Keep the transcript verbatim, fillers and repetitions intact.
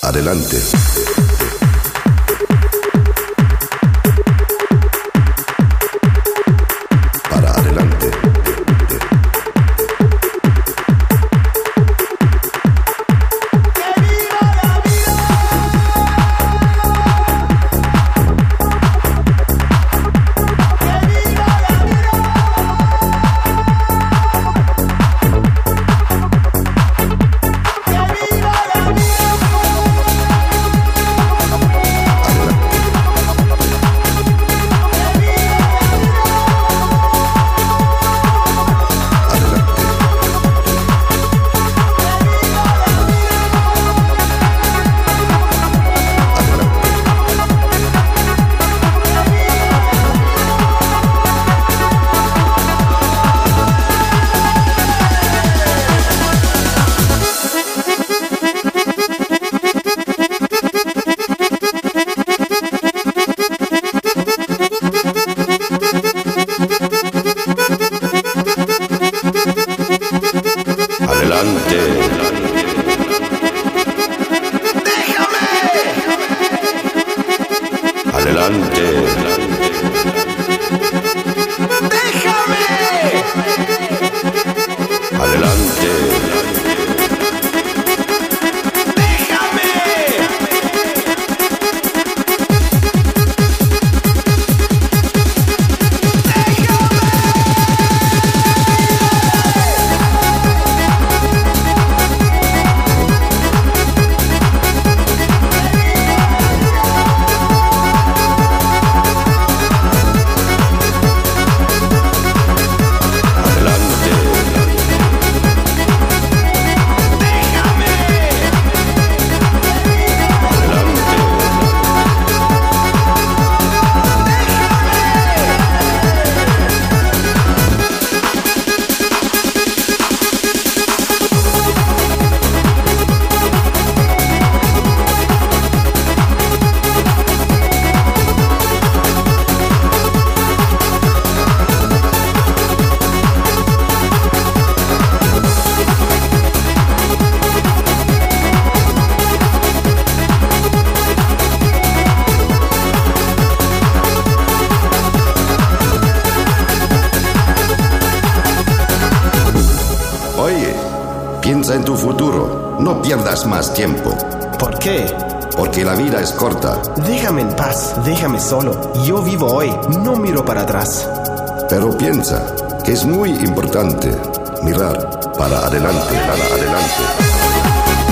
adelante. Para adelante. Piensa en tu futuro, no pierdas más tiempo. ¿Por qué? Porque la vida es corta. Déjame en paz, déjame solo. Yo vivo hoy, no miro para atrás. Pero piensa que es muy importante mirar para adelante, para adelante.